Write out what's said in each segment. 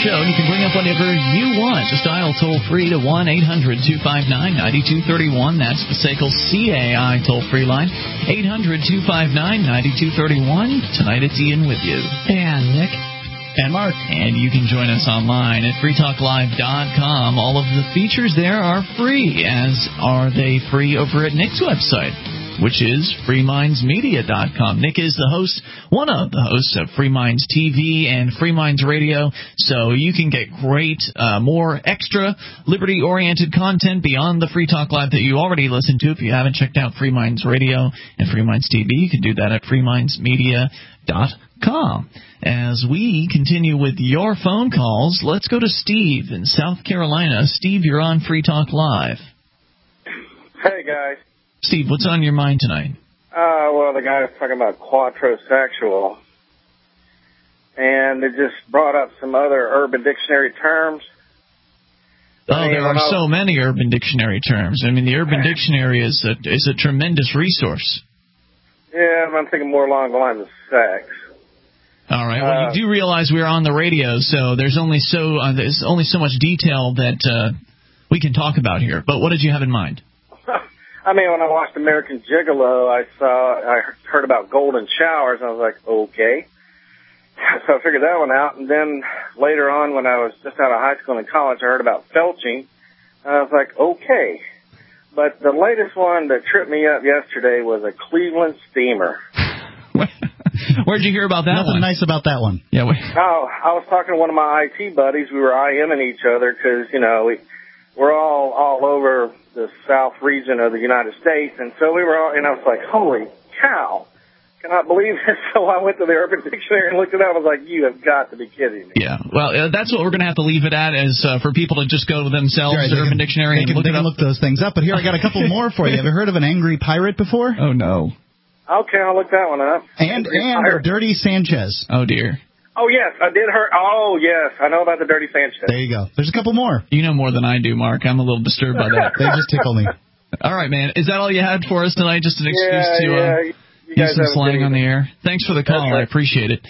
show, and you can bring up whatever you want. Just dial toll-free to 1-800-259-9231. That's the SACL CAI toll-free line, 800-259-9231. Tonight it's Ian with you. And Nick. And Mark. And you can join us online at freetalklive.com. All of the features there are free, as are they free over at Nick's website, which is freemindsmedia.com. Nick is the host, one of the hosts of Free Minds TV and Free Minds Radio, so you can get great, more extra liberty-oriented content beyond the Free Talk Live that you already listen to. If you haven't checked out Free Minds Radio and Free Minds TV, you can do that at freemindsmedia.com. As we continue with your phone calls, let's go to Steve in South Carolina. Steve, you're on Free Talk Live. Hey, guys. Steve, what's on your mind tonight? Well, the guy was talking about quattrosexual, and they just brought up some other Urban Dictionary terms. There are so many Urban Dictionary terms. I mean, the Urban Dictionary is a tremendous resource. Yeah, I'm thinking more along the lines of sex. All right. Well, you do realize we're on the radio, so there's only so much detail that we can talk about here. But what did you have in mind? I mean, when I watched American Gigolo, I heard about golden showers, and I was like, okay. So I figured that one out. And then later on, when I was just out of high school and college, I heard about felching, and I was like, okay. But the latest one that tripped me up yesterday was a Cleveland steamer. Where'd you hear about that Nothing one? nice about that one. Yeah. I was talking to one of my IT buddies. We were IMing each other because, we're all over the south region of the United States, and so we were all, and I was like, holy cow, cannot believe it. So I went to the Urban Dictionary and looked it up. I was like, you have got to be kidding me. Yeah, well, that's what we're going to have to leave it at, is for people to just go to themselves, to Urban Dictionary, and look it up. Look those things up. But here, I got a couple more for you. Have you heard of an angry pirate before? Oh, no. Okay, I'll look that one up. And a dirty Sanchez. Oh, dear. Oh, yes, I did hear. Oh, yes, I know about the dirty Sanchez. There you go. There's a couple more. You know more than I do, Mark. I'm a little disturbed by that. They just tickle me. All right, man. Is that all you had for us tonight? Just an excuse to use some slang on the air? Thanks for the call. Right. I appreciate it.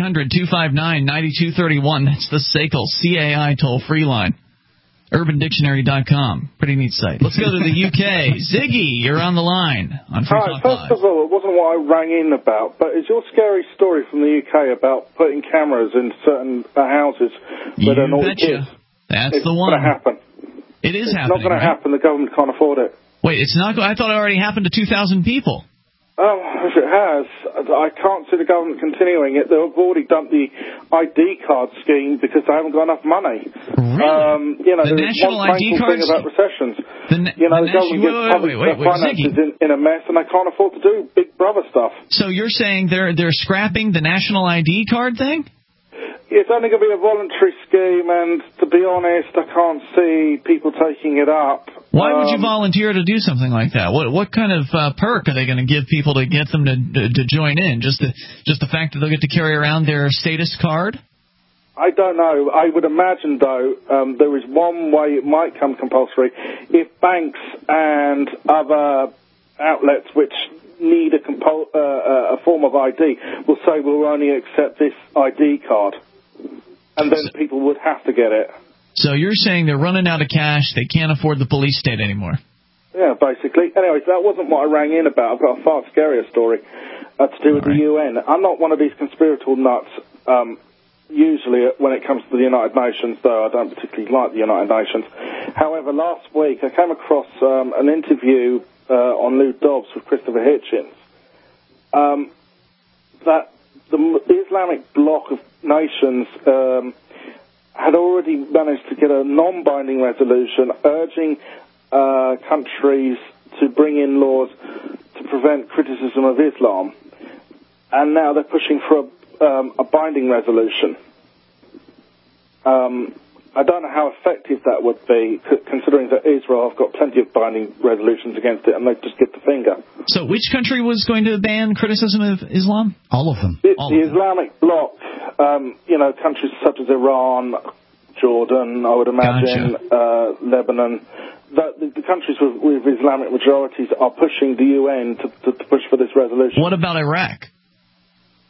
800-259-9231. That's the SACL CAI toll-free line. UrbanDictionary.com. Pretty neat site. Let's go to the UK. Ziggy, you're on the line on Free Talk Live. First of all, it wasn't what I rang in about, but is your scary story from the UK about putting cameras in certain houses where they're not kids? That's the one. It's going to happen. It is happening. It's not going to happen. The government can't afford it. Wait, it's not. I thought it already happened to 2,000 people. If it has, I can't see the government continuing it. They've already dumped the ID card scheme because they haven't got enough money. Really? The national ID card thing about recessions. The government gets public finances in a mess, and they can't afford to do Big Brother stuff. So you're saying they're scrapping the national ID card thing? It's only going to be a voluntary scheme, and to be honest, I can't see people taking it up. Why would you volunteer to do something like that? What kind of perk are they going to give people to get them to join in? Just the fact that they'll get to carry around their status card? I don't know. I would imagine, though, there is one way it might come compulsory. If banks and other outlets which need a form of ID will say we'll only accept this ID card, and then people would have to get it. So you're saying they're running out of cash, they can't afford the police state anymore? Yeah, basically. Anyways, that wasn't what I rang in about. I've got a far scarier story to do with the UN. I'm not one of these conspiratorial nuts, usually when it comes to the United Nations, though I don't particularly like the United Nations. However, last week I came across an interview on Lou Dobbs with Christopher Hitchens, that the Islamic bloc of nations had already managed to get a non-binding resolution urging countries to bring in laws to prevent criticism of Islam, and now they're pushing for a binding resolution. I don't know how effective that would be, considering that Israel have got plenty of binding resolutions against it, and they just get the finger. So which country was going to ban criticism of Islam? All of them. The Islamic bloc, countries such as Iran, Jordan, I would imagine, Lebanon. The countries with Islamic majorities are pushing the UN to push for this resolution. What about Iraq?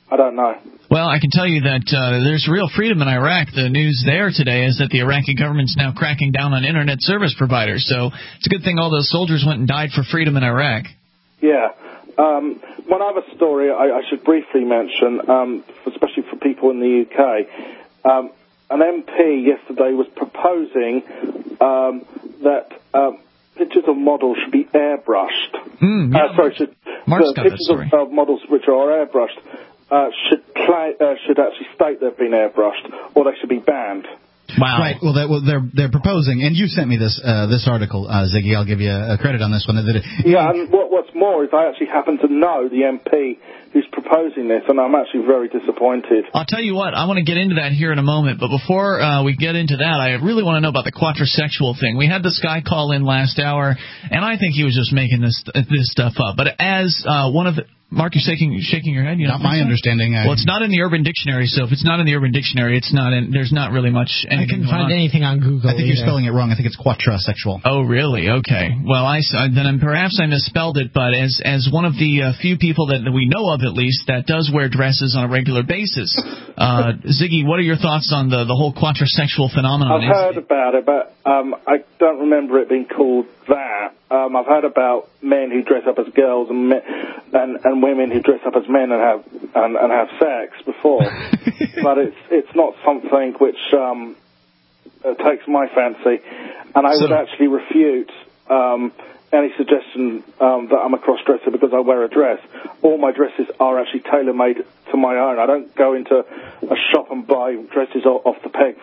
I don't know. Well, I can tell you that there's real freedom in Iraq. The news there today is that the Iraqi government's now cracking down on Internet service providers. So it's a good thing all those soldiers went and died for freedom in Iraq. Yeah. One other story I should briefly mention, especially for people in the UK. An MP yesterday was proposing that pictures of models should be airbrushed. Pictures of models which are airbrushed should actually state they've been airbrushed, or they should be banned. Wow. Right. Well, they're proposing, and you sent me this article, Ziggy. I'll give you a credit on this one. Yeah, and what's more is I actually happen to know the MP who's proposing this, and I'm actually very disappointed. I'll tell you what, I want to get into that here in a moment, but before we get into that, I really want to know about the quatrisexual thing. We had this guy call in last hour, and I think he was just making this stuff up. But as one of the... Mark, you're shaking your head. Not my understanding. Well, it's not in the Urban Dictionary, so if it's not in the Urban Dictionary, it's not in. There's not really much. I couldn't find anything on Google. I think you're spelling it wrong. I think it's quatrisexual. Oh, really? Okay. Well, perhaps I misspelled it, but as one of the few people that we know of, at least, that does wear dresses on a regular basis, Ziggy, what are your thoughts on the whole quatrisexual phenomenon? I've heard about it, but I don't remember it being called that. I've heard about men who dress up as girls and women who dress up as men and have sex before, but it's not something which takes my fancy, and I would actually refute any suggestion that I'm a cross-dresser because I wear a dress. All my dresses are actually tailor-made to my own. I don't go into a shop and buy dresses off the peg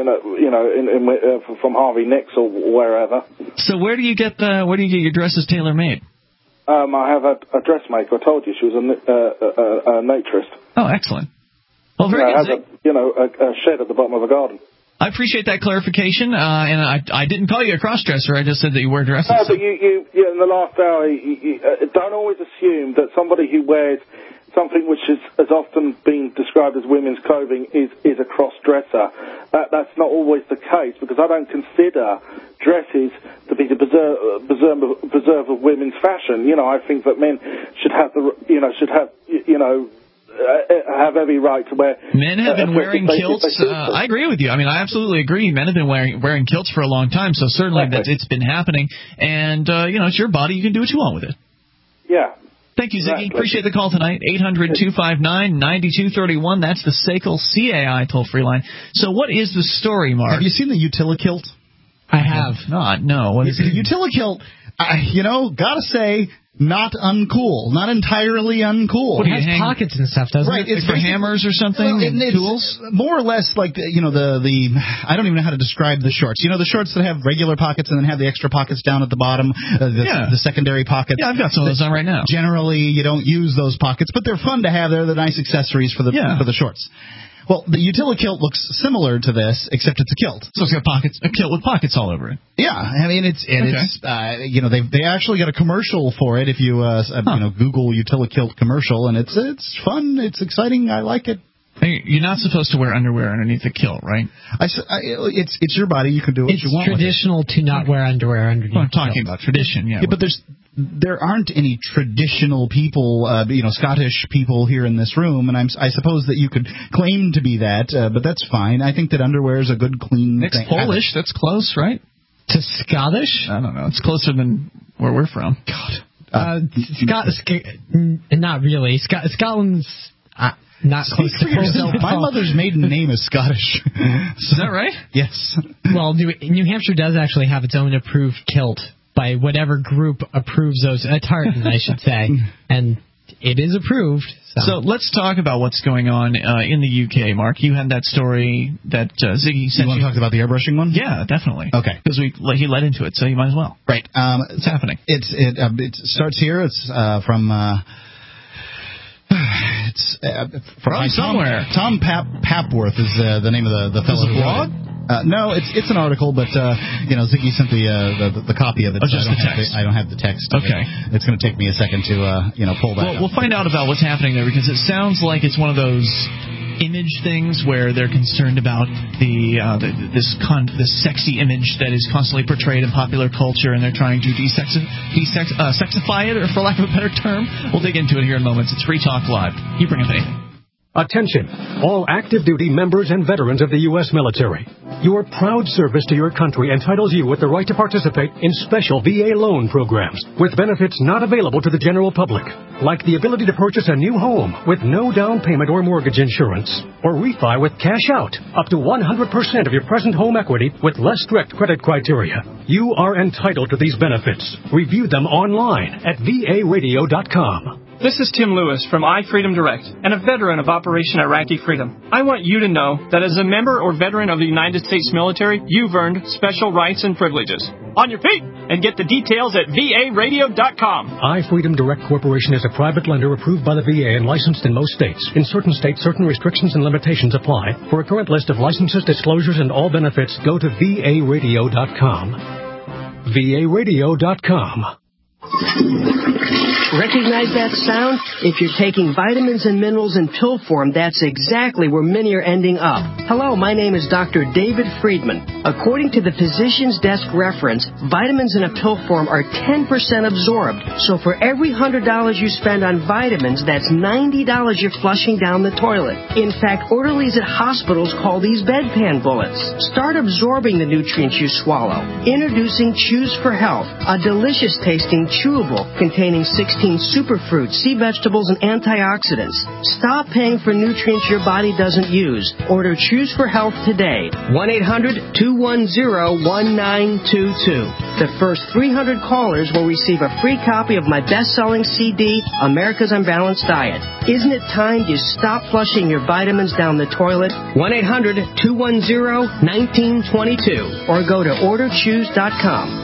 from Harvey Nicks or wherever. So where do you get your dresses tailor-made? I have a dressmaker. I told you she was a naturist. Oh, excellent. Well, very good. A shed at the bottom of a garden. I appreciate that clarification, and I didn't call you a cross-dresser. I just said that you wear dresses. No, but you in the last hour, you don't always assume that somebody who wears something which has often been described as women's clothing is a cross-dresser. That's not always the case, because I don't consider dresses to be the preserve of women's fashion. I think that men should have have every right to wear. Men have been wearing kilts. I agree with you. I mean, I absolutely agree. Men have been wearing kilts for a long time, so certainly it's been happening. And it's your body. You can do what you want with it. Yeah. Thank you, Ziggy. Appreciate the call tonight. 800-259-9231. That's the SACL CAI toll-free line. So what is the story, Mark? Have you seen the Utilikilt? I have not. No. What is it? The Utilikilt, gotta say, not uncool. Not entirely uncool. It has pockets and stuff, doesn't it? It's for hammers or something? Tools? More or less like, the I don't even know how to describe the shorts. The shorts that have regular pockets and then have the extra pockets down at the bottom, the secondary pockets. Yeah, I've got some of those on right now. Generally, you don't use those pockets, but they're fun to have. They're the nice accessories for the shorts. Well, the Utilikilt looks similar to this, except it's a kilt. So it's got a kilt with pockets all over it. Yeah, I mean it's they actually got a commercial for it if you Google Utilikilt commercial, and it's fun, it's exciting, I like it. You're not supposed to wear underwear underneath the kilt, right? It's your body, you can do what you want. It's traditional to not wear underwear underneath. I'm talking about tradition, yeah. But there aren't any traditional people, Scottish people here in this room, and I suppose that you could claim to be that, but that's fine. I think that underwear is a good, clean thing. It's Polish. That's close, right? To Scottish? I don't know. It's closer than where we're from. God. Not really. Scotland's not close to yourself. My mother's maiden name is Scottish. Is that right? Yes. Well, New Hampshire does actually have its own approved kilt by whatever group approves those. A tartan, I should say. And it is approved. So let's talk about what's going on in the UK, Mark. You had that story that Ziggy sent you. Want to talk about the airbrushing one? Yeah, definitely. Okay. Because he led into it, so you might as well. Right. It's happening. It starts here. It's from... It's from somewhere. Tom Papworth is the name of the fellow. Is it a blog? No, it's an article, but Ziggy sent the copy of it. Oh, just the text. I don't have the text. Okay. It's going to take me a second to pull that. Well, we'll find out about what's happening there, because it sounds like it's one of those image things where they're concerned about this sexy image that is constantly portrayed in popular culture, and they're trying to sexify it, or for lack of a better term. We'll dig into it here in moments. It's Free Talk Live. You bring up anything. Attention, all active duty members and veterans of the U.S. military. Your proud service to your country entitles you with the right to participate in special VA loan programs with benefits not available to the general public, like the ability to purchase a new home with no down payment or mortgage insurance, or refi with cash out up to 100% of your present home equity with less strict credit criteria. You are entitled to these benefits. Review them online at VARadio.com. This is Tim Lewis from iFreedom Direct and a veteran of Operation Iraqi Freedom. I want you to know that as a member or veteran of the United States military, you've earned special rights and privileges. On your feet and get the details at VARadio.com. iFreedom Direct Corporation is a private lender approved by the VA and licensed in most states. In certain states, certain restrictions and limitations apply. For a current list of licenses, disclosures, and all benefits, go to VARadio.com. VARadio.com. Recognize that sound? If you're taking vitamins and minerals in pill form, that's exactly where many are ending up. Hello, my name is Dr. David Friedman. According to the Physician's Desk reference, vitamins in a pill form are 10% absorbed. So for every $100 you spend on vitamins, that's $90 you're flushing down the toilet. In fact, orderlies at hospitals call these bedpan bullets. Start absorbing the nutrients you swallow. Introducing Choose for Health, a delicious tasting chewable containing 16 superfruits, sea vegetables, and antioxidants. Stop paying for nutrients your body doesn't use. Order Choose for Health today. 1-800-210-1922. The first 300 callers will receive a free copy of my best-selling CD, America's Unbalanced Diet. Isn't it time you stop flushing your vitamins down the toilet? 1-800-210-1922 or go to orderchoose.com.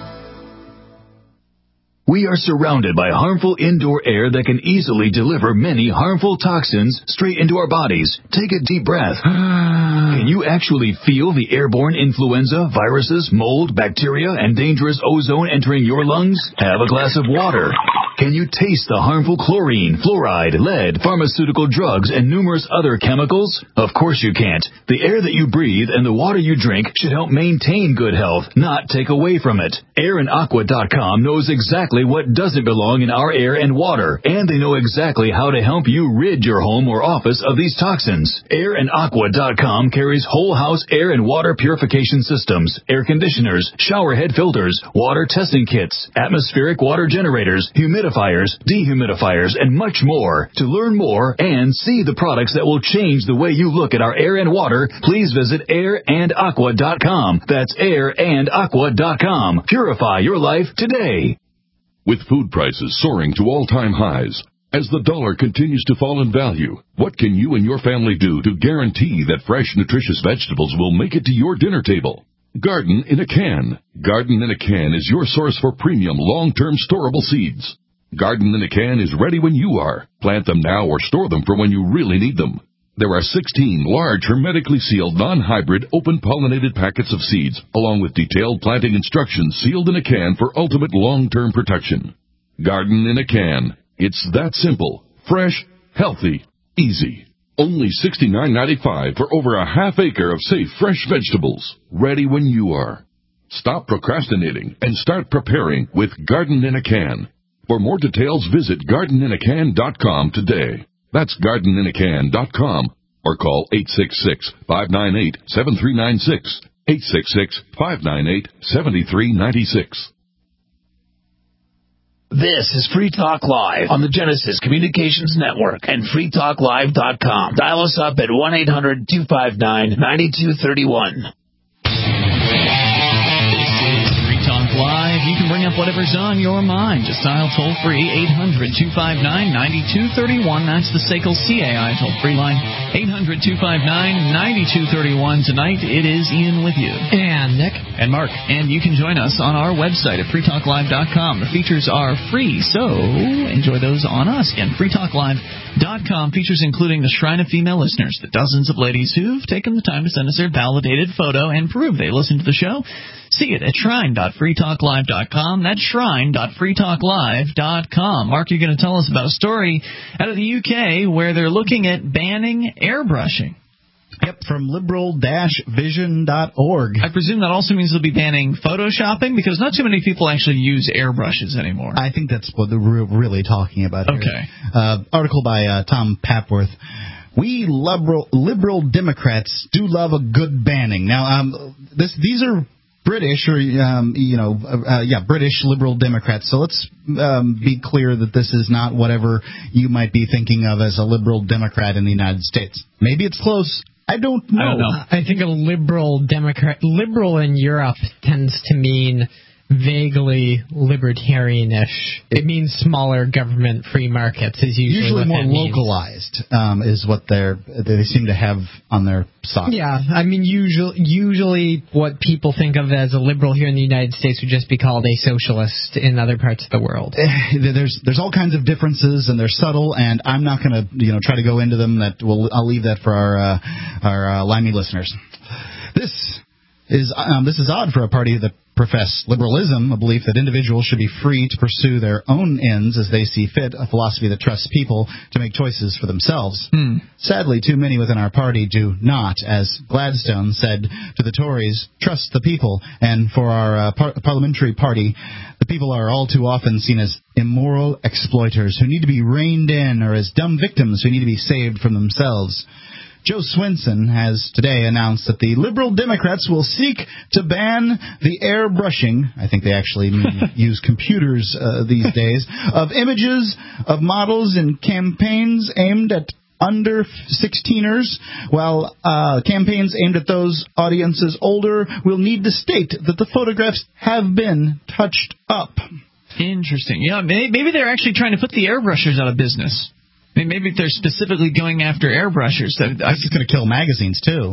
We are surrounded by harmful indoor air that can easily deliver many harmful toxins straight into our bodies. Take a deep breath. Can you actually feel the airborne influenza, viruses, mold, bacteria, and dangerous ozone entering your lungs? Have a glass of water. Can you taste the harmful chlorine, fluoride, lead, pharmaceutical drugs, and numerous other chemicals? Of course you can't. The air that you breathe and the water you drink should help maintain good health, not take away from it. AirandAqua.com knows exactly what doesn't belong in our air and water, and they know exactly how to help you rid your home or office of these toxins. AirandAqua.com carries whole house air and water purification systems, air conditioners, shower head filters, water testing kits, atmospheric water generators, humidifiers, dehumidifiers, and much more. To learn more and see the products that will change the way you look at our air and water, please visit AirandAqua.com. That's AirandAqua.com. Purify your life today. With food prices soaring to all-time highs, as the dollar continues to fall in value, what can you and your family do to guarantee that fresh, nutritious vegetables will make it to your dinner table? Garden in a Can. Garden in a Can is your source for premium, long-term storable seeds. Garden in a Can is ready when you are. Plant them now or store them for when you really need them. There are 16 large, hermetically sealed, non-hybrid, open-pollinated packets of seeds, along with detailed planting instructions sealed in a can for ultimate long-term protection. Garden in a Can. It's that simple, fresh, healthy, easy. Only $69.95 for over a half acre of safe, fresh vegetables, ready when you are. Stop procrastinating and start preparing with Garden in a Can. For more details, visit gardeninacan.com today. That's gardeninacan.com or call 866-598-7396, 866-598-7396. This is Free Talk Live on the Genesis Communications Network and freetalklive.com. Dial us up at 1-800-259-9231. Live. You can bring up whatever's on your mind. Just dial toll-free 800-259-9231. That's the SACL CAI toll-free line. 800-259-9231. Tonight, it is Ian with you. And Nick. And Mark. And you can join us on our website at freetalklive.com. The features are free, so enjoy those on us. Again, freetalklive.com. Features including the Shrine of Female Listeners, the dozens of ladies who've taken the time to send us their validated photo and prove they listen to the show. See it at shrine.freetalklive.com. That's shrine.freetalklive.com. Mark, you're going to tell us about a story out of the UK where they're looking at banning airbrushing. Yep, from liberal-vision.org. I presume that also means they'll be banning photoshopping, because not too many people actually use airbrushes anymore. I think that's what they're really talking about here. Okay. Article by Tom Papworth. We liberal Democrats do love a good banning. Now, these are British British liberal Democrats. So let's be clear that this is not whatever you might be thinking of as a liberal Democrat in the United States. Maybe it's close. I don't know. I think a liberal in Europe tends to mean vaguely libertarianish. It means smaller government free markets is usually more what localized is what they seem to have on their side. Yeah, I mean usually what people think of as a liberal here in the United States would just be called a socialist in other parts of the world. There's all kinds of differences and they're subtle, and I'm not going to try to go into them. I'll leave that for our limey listeners. This is odd for a party that profess liberalism, a belief that individuals should be free to pursue their own ends as they see fit, a philosophy that trusts people to make choices for themselves. Sadly, too many within our party do not, as Gladstone said to the Tories, trust the people, and for our parliamentary party, the people are all too often seen as immoral exploiters who need to be reined in, or as dumb victims who need to be saved from themselves. Joe Swinson has today announced that the Liberal Democrats will seek to ban the airbrushing, I think they actually use computers these days, of images of models in campaigns aimed at under 16ers, while campaigns aimed at those audiences older will need to state that the photographs have been touched up. Interesting. Yeah, maybe they're actually trying to put the airbrushers out of business. Maybe they're specifically going after airbrushers. That's going to kill magazines, too.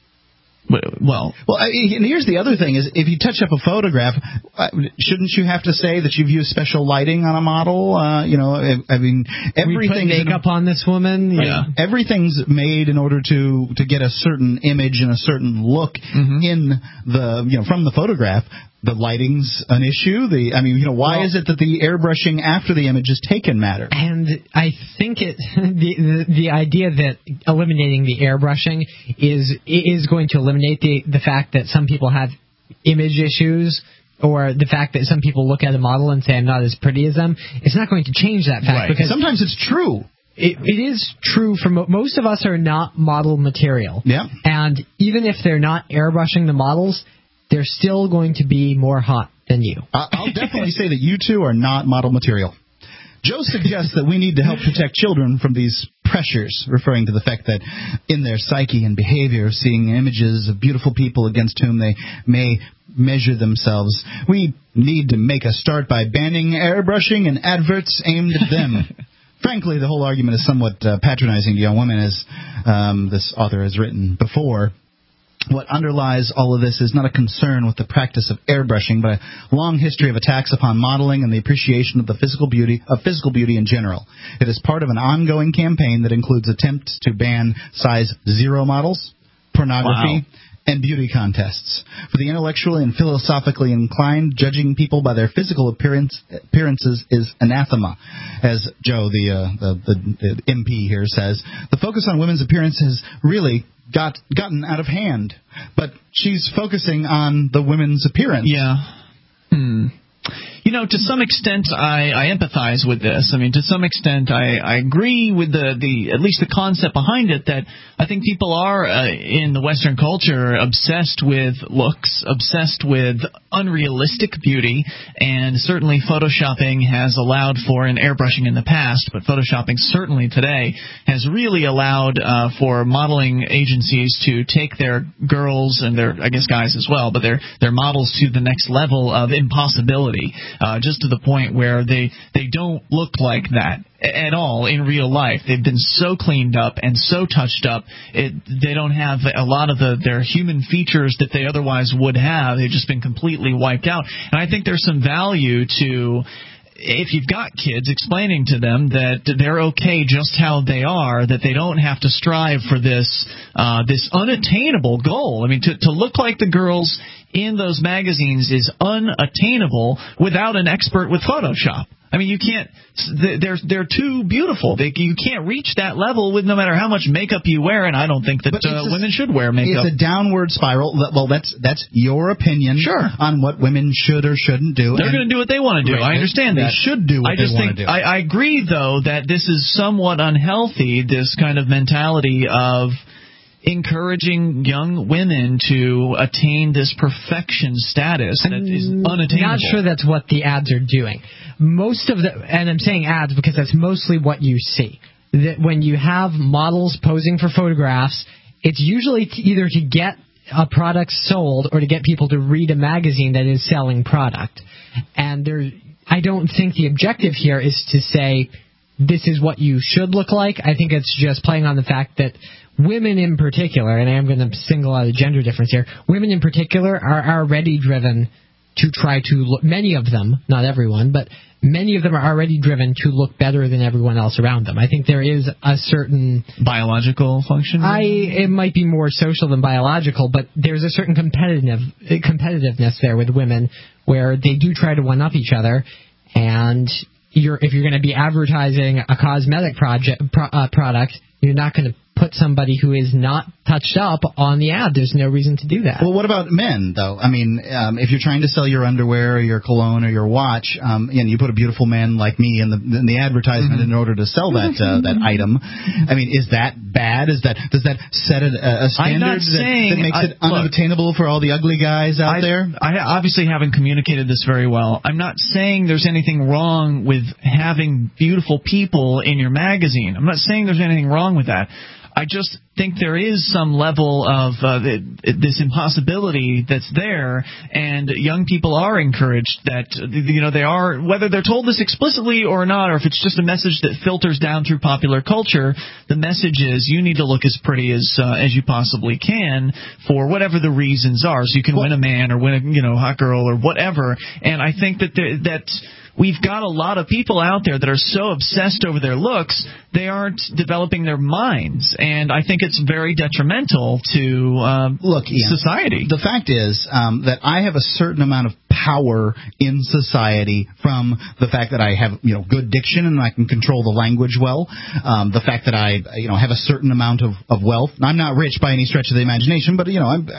Well, and here's the other thing: is if you touch up a photograph, shouldn't you have to say that you've used special lighting on a model? I mean, everything. We put makeup on this woman. Yeah, everything's made in order to get a certain image and a certain look in the from the photograph. The lighting's an issue. Why is it that the airbrushing after the image is taken matters? And I think the idea that eliminating the airbrushing is going to eliminate the fact that some people have image issues, or the fact that some people look at a model and say I'm not as pretty as them. It's not going to change that fact, because sometimes it's true. It is true for most of us are not model material. Yeah. And even if they're not airbrushing the models, they're still going to be more hot than you. I'll definitely say that you two are not model material. Joe suggests that we need to help protect children from these pressures, referring to the fact that in their psyche and behavior, seeing images of beautiful people against whom they may measure themselves, we need to make a start by banning airbrushing and adverts aimed at them. Frankly, the whole argument is somewhat patronizing to young women, as this author has written before. What underlies all of this is not a concern with the practice of airbrushing, but a long history of attacks upon modeling and the appreciation of physical beauty in general. It is part of an ongoing campaign that includes attempts to ban size 0 models, pornography, and beauty contests. For the intellectually and philosophically inclined, judging people by their physical appearances is anathema. As Joe, the MP here, says, the focus on women's appearance has really gotten out of hand. But she's focusing on the women's appearance. Yeah. To some extent, I empathize with this. I mean, to some extent, I agree with the at least the concept behind it, that I think people are in the Western culture obsessed with looks, obsessed with unrealistic beauty, and certainly photoshopping has allowed for an airbrushing in the past, but photoshopping certainly today has really allowed for modeling agencies to take their girls and their, I guess, guys as well, but their models to the next level of impossibility. Just to the point where they don't look like that at all in real life. They've been so cleaned up and so touched up, they don't have a lot of their human features that they otherwise would have. They've just been completely wiped out. And I think there's some value to, if you've got kids, explaining to them that they're okay just how they are, that they don't have to strive for this unattainable goal. I mean, to look like the girls in those magazines is unattainable without an expert with Photoshop. I mean, you can't. They're too beautiful. You can't reach that level with no matter how much makeup you wear. And I don't think that women should wear makeup. It's a downward spiral. Well, that's your opinion on what women should or shouldn't do. They're going to do what they want to do. I understand that. They should do what they want to do. I agree, though, that this is somewhat unhealthy. This kind of mentality of encouraging young women to attain this perfection status that is unattainable. Not sure that's what the ads are doing. Most of and I'm saying ads because that's mostly what you see. That when you have models posing for photographs, it's usually either to get a product sold or to get people to read a magazine that is selling product. And I don't think the objective here is to say this is what you should look like. I think it's just playing on the fact that women in particular, and I am going to single out a gender difference here, women in particular are already driven to try to look, many of them, not everyone, but many of them are already driven to look better than everyone else around them. I think there is a certain biological function. It might be more social than biological, but there's a certain competitiveness there with women where they do try to one-up each other, and if you're going to be advertising a cosmetic product, you're not going to put somebody who is not touched up on the ad. There's no reason to do that. Well, what about men, though? I mean, if you're trying to sell your underwear or your cologne or your watch, and you put a beautiful man like me in the advertisement in order to sell that item, I mean, is that bad? Does that set a standard that makes it unattainable for all the ugly guys out there? I obviously haven't communicated this very well. I'm not saying there's anything wrong with having beautiful people in your magazine. I'm not saying there's anything wrong with that. I just think there is some level of this impossibility that's there, and young people are encouraged that, they are, whether they're told this explicitly or not, or if it's just a message that filters down through popular culture, the message is you need to look as pretty as you possibly can for whatever the reasons are, so you can win a man or win a hot girl or whatever. And I think that we've got a lot of people out there that are so obsessed over their looks, they aren't developing their minds. And I think it's very detrimental to society. The fact is that I have a certain amount of power in society from the fact that I have good diction and I can control the language well. The fact that I have a certain amount of wealth. I'm not rich by any stretch of the imagination, but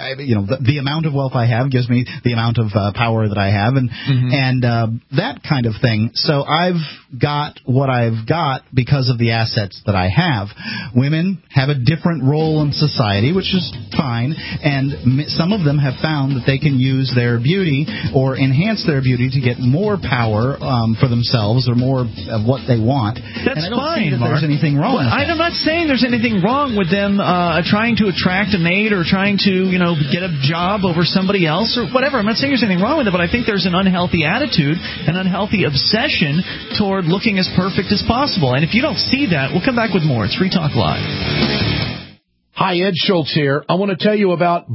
the amount of wealth I have gives me the amount of power that I have, and that kind of thing. So I've got what I've got because of the assets that I have. Women have a different role in society, which is fine, and some of them have found that they can use their beauty or enhance their beauty to get more power for themselves or more of what they want. That's and I don't fine, see that Mark. there's anything wrong with that. I'm not saying there's anything wrong with them trying to attract a mate or trying to get a job over somebody else or whatever. I'm not saying there's anything wrong with it, but I think there's an unhealthy attitude, an unhealthy obsession toward looking as perfect as possible. And if you don't see that, we'll come back with more. It's Free Talk Live. Hi, Ed Schultz here. I want to tell you about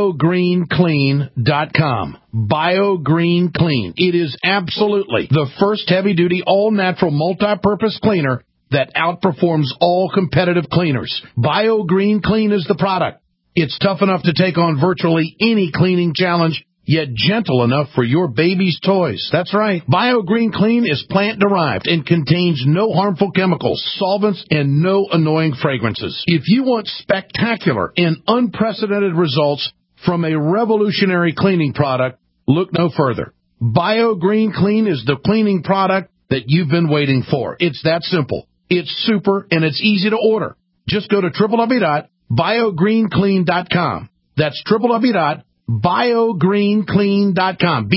BioGreenClean.com. BioGreen Clean. It is absolutely the first heavy-duty, all-natural, multi-purpose cleaner that outperforms all competitive cleaners. BioGreen Clean is the product. It's tough enough to take on virtually any cleaning challenge, yet gentle enough for your baby's toys. That's right. BioGreen Clean is plant-derived and contains no harmful chemicals, solvents, and no annoying fragrances. If you want spectacular and unprecedented results from a revolutionary cleaning product, look no further. BioGreen Clean is the cleaning product that you've been waiting for. It's that simple. It's super, and it's easy to order. Just go to www.biogreenclean.com. That's www.biogreenclean.com.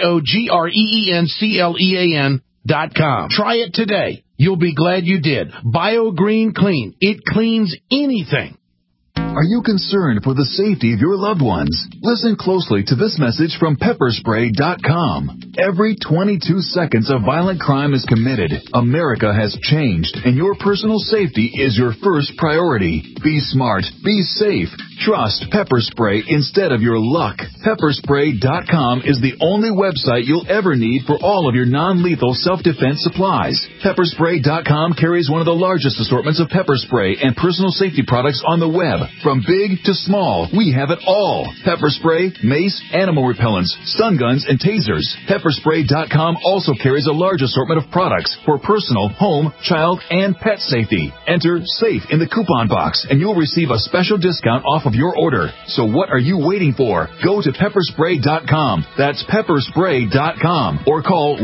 BioGreenClean.com. Try it today. You'll be glad you did. BioGreen Clean. It cleans anything. Are you concerned for the safety of your loved ones? Listen closely to this message from pepperspray.com. Every 22 seconds a violent crime is committed. America has changed, and your personal safety is your first priority. Be smart. Be safe. Trust Pepper Spray instead of your luck. Pepperspray.com is the only website you'll ever need for all of your non-lethal self-defense supplies. Pepperspray.com carries one of the largest assortments of pepper spray and personal safety products on the web. From big to small, we have it all. Pepper spray, mace, animal repellents, stun guns, and tasers. Pepperspray.com also carries a large assortment of products for personal, home, child, and pet safety. Enter SAFE in the coupon box, and you'll receive a special discount off of your order. So what are you waiting for? Go to Pepperspray.com. That's Pepperspray.com. Or call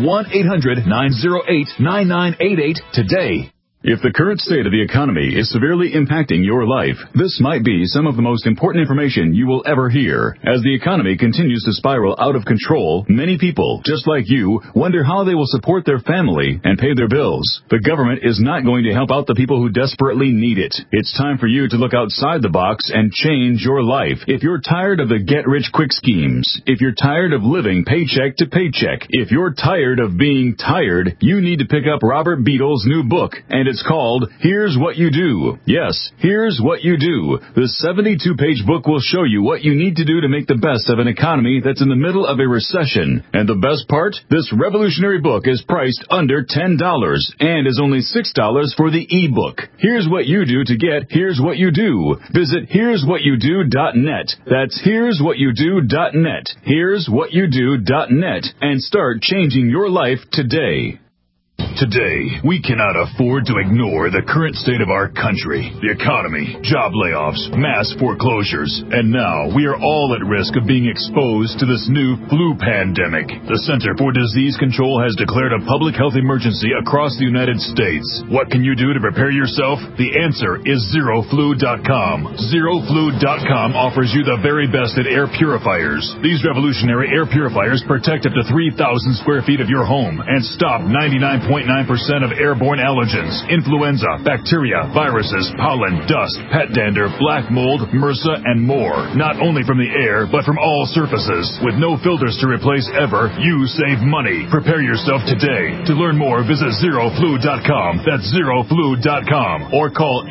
1-800-908-9988 today. If the current state of the economy is severely impacting your life, this might be some of the most important information you will ever hear. As the economy continues to spiral out of control, many people, just like you, wonder how they will support their family and pay their bills. The government is not going to help out the people who desperately need it. It's time for you to look outside the box and change your life. If you're tired of the get-rich-quick schemes, if you're tired of living paycheck to paycheck, if you're tired of being tired, you need to pick up Robert Beadle's new book, and it's called Here's What You Do. Yes, Here's What You Do. The 72-page book will show you what you need to do to make the best of an economy that's in the middle of a recession. And the best part? This revolutionary book is priced under $10 and is only $6 for the e-book. Here's what you do to get Here's What You Do. Visit here'swhatyoudo.net. That's here'swhatyoudo.net. Here'swhatyoudo.net. And start changing your life today. Today, we cannot afford to ignore the current state of our country, the economy, job layoffs, mass foreclosures, and now we are all at risk of being exposed to this new flu pandemic. The Center for Disease Control has declared a public health emergency across the United States. What can you do to prepare yourself? The answer is ZeroFlu.com. ZeroFlu.com offers you the very best at air purifiers. These revolutionary air purifiers protect up to 3,000 square feet of your home and stop 99.9% of airborne allergens, influenza, bacteria, viruses, pollen, dust, pet dander, black mold, MRSA, and more. Not only from the air, but from all surfaces. With no filters to replace ever, you save money. Prepare yourself today. To learn more, visit ZeroFlu.com. That's ZeroFlu.com. Or call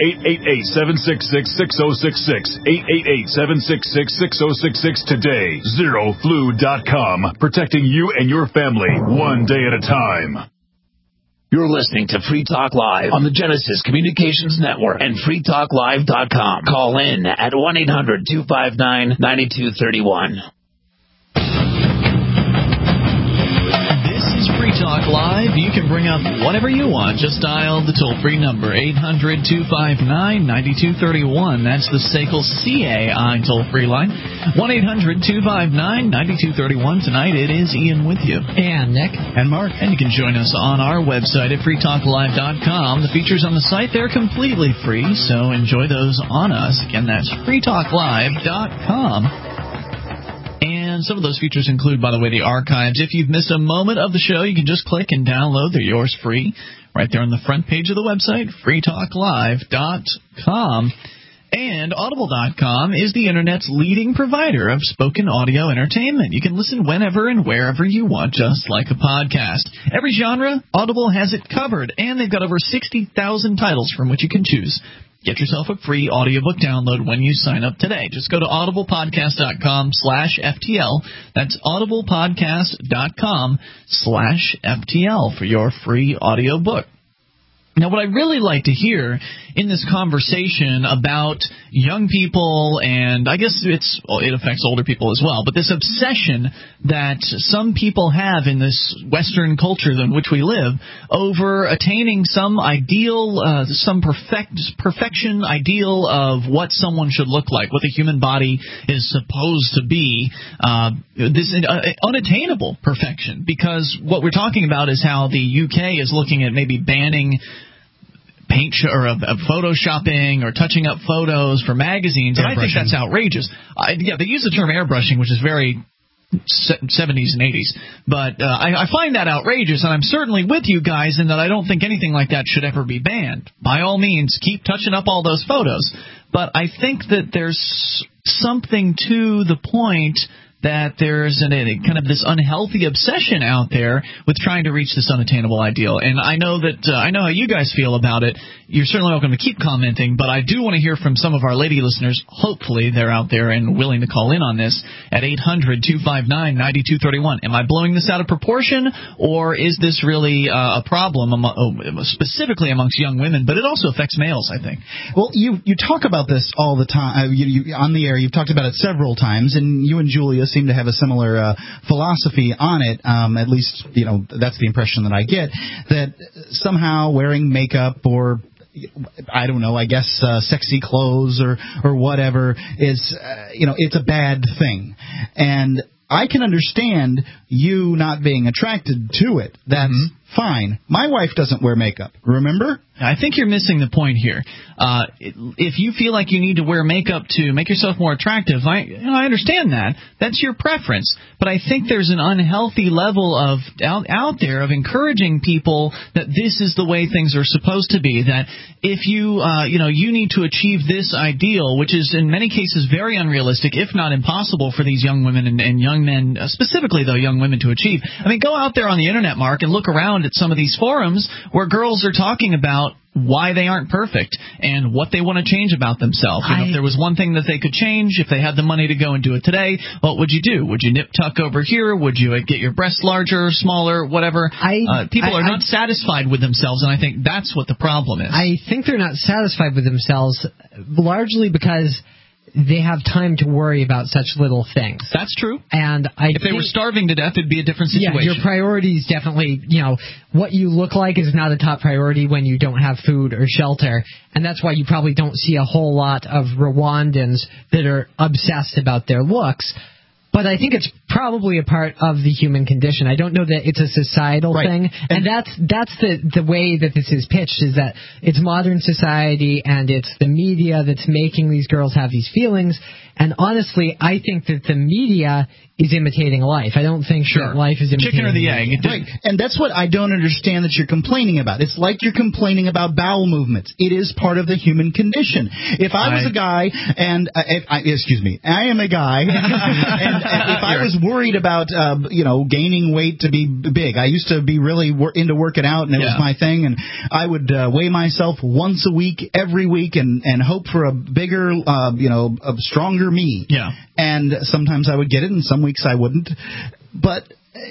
888-766-6066. 888-766-6066 today. ZeroFlu.com. Protecting you and your family one day at a time. You're listening to Free Talk Live on the Genesis Communications Network and freetalklive.com. Call in at 1-800-259-9231. Free Talk Live. You can bring up whatever you want. Just dial the toll-free number, 800-259-9231. That's the SACL CAI toll-free line, 1-800-259-9231. Tonight it is Ian with you. And Nick. And Mark. And you can join us on our website at freetalklive.com. The features on the site, they're completely free, so enjoy those on us. Again, that's freetalklive.com. And some of those features include, by the way, the archives. If you've missed a moment of the show, you can just click and download. They're yours free right there on the front page of the website, freetalklive.com. And Audible.com is the Internet's leading provider of spoken audio entertainment. You can listen whenever and wherever you want, just like a podcast. Every genre, Audible has it covered, and they've got over 60,000 titles from which you can choose. Get yourself a free audiobook download when you sign up today. Just go to audiblepodcast.com/FTL. That's audiblepodcast.com/FTL for your free audiobook. Now, what I really like to hear in this conversation about young people, and I guess it affects older people as well, but this obsession that some people have in this Western culture in which we live over attaining some ideal, some perfection ideal of what someone should look like, what the human body is supposed to be, this unattainable perfection. Because what we're talking about is how the UK is looking at maybe banning paint photoshopping or touching up photos for magazines, and I think that's outrageous. They use the term airbrushing, which is very 70s and 80s, but I find that outrageous, and I'm certainly with you guys in that I don't think anything like that should ever be banned. By all means, keep touching up all those photos, but I think that there's something to the point that there's kind of this unhealthy obsession out there with trying to reach this unattainable ideal. And I know how you guys feel about it. You're certainly welcome to keep commenting, but I do want to hear from some of our lady listeners. Hopefully they're out there and willing to call in on this at 800-259-9231. Am I blowing this out of proportion, or is this really a problem specifically amongst young women? But it also affects males, I think. Well, you talk about this all the time. You on the air, you've talked about it several times, and you and Julia seem to have a similar philosophy on it. At least, that's the impression that I get, that somehow wearing makeup or I don't know, I guess sexy clothes or whatever is, it's a bad thing. And I can understand you not being attracted to it. That's fine. My wife doesn't wear makeup, remember? I think you're missing the point here. If you feel like you need to wear makeup to make yourself more attractive, I understand that. That's your preference. But I think there's an unhealthy level of out there of encouraging people that this is the way things are supposed to be. That if you need to achieve this ideal, which is in many cases very unrealistic, if not impossible, for these young women and young men, specifically though young women, to achieve. I mean, go out there on the internet, Mark, and look around at some of these forums where girls are talking about why they aren't perfect and what they want to change about themselves. If there was one thing that they could change, if they had the money to go and do it today, what would you do? Would you nip tuck over here? Would you get your breasts larger, smaller, whatever? People are not satisfied with themselves, and I think that's what the problem is. I think they're not satisfied with themselves largely because they have time to worry about such little things. That's true. And if they were starving to death, it'd be a different situation. Yeah, your priorities definitely, what you look like is not a top priority when you don't have food or shelter. And that's why you probably don't see a whole lot of Rwandans that are obsessed about their looks. But I think it's probably a part of the human condition. I don't know that it's a societal thing. And that's the way that this is pitched, is that it's modern society and it's the media that's making these girls have these feelings. And honestly, I think that the media is imitating life. I don't think that life is imitating chicken or the egg. Right. And that's what I don't understand that you're complaining about. It's like you're complaining about bowel movements. It is part of the human condition. If I was a guy and I am a guy and if I was worried about gaining weight to be big, I used to be really into working out, and it was my thing, and I would weigh myself once a week, every week, and hope for a bigger, a stronger me. Yeah. And sometimes I would get it, and some weeks I wouldn't. But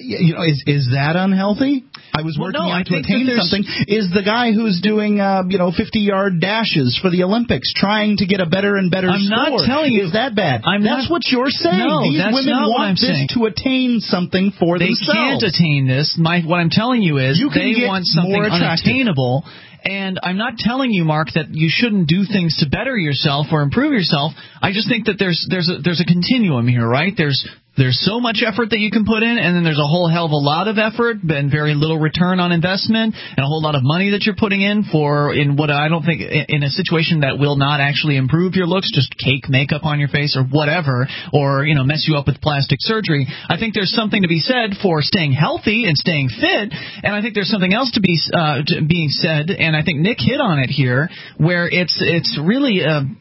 is that unhealthy? I was working out to attain something. Is the guy who's doing 50-yard dashes for the Olympics trying to get a better and better score? I'm not telling you. Is that bad? That's what you're saying. No, these that's women not want this saying. to attain something for themselves. They can't attain this. What I'm telling you is they want something unattainable. And I'm not telling you, Mark, that you shouldn't do things to better yourself or improve yourself. I just think that there's a continuum here, right? There's so much effort that you can put in, and then there's a whole hell of a lot of effort and very little return on investment, and a whole lot of money that you're putting in what I don't think in a situation that will not actually improve your looks, just cake makeup on your face or whatever, or mess you up with plastic surgery. I think there's something to be said for staying healthy and staying fit, and I think there's something else to be being said, and I think Nick hit on it here, where it's really.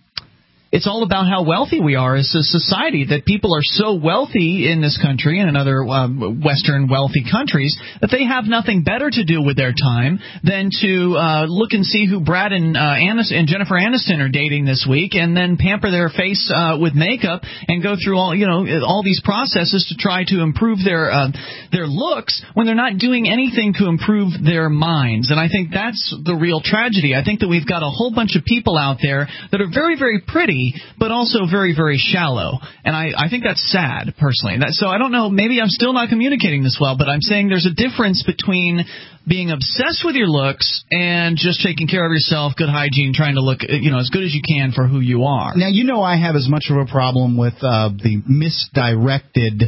It's all about how wealthy we are as a society, that people are so wealthy in this country and in other Western wealthy countries that they have nothing better to do with their time than to look and see who Brad and Jennifer Aniston are dating this week, and then pamper their face with makeup and go through all these processes to try to improve their looks when they're not doing anything to improve their minds. And I think that's the real tragedy. I think that we've got a whole bunch of people out there that are very, very pretty, but also very, very shallow. And I think that's sad, personally. So I don't know, maybe I'm still not communicating this well, but I'm saying there's a difference between being obsessed with your looks and just taking care of yourself, good hygiene, trying to look as good as you can for who you are. Now, I have as much of a problem with the misdirected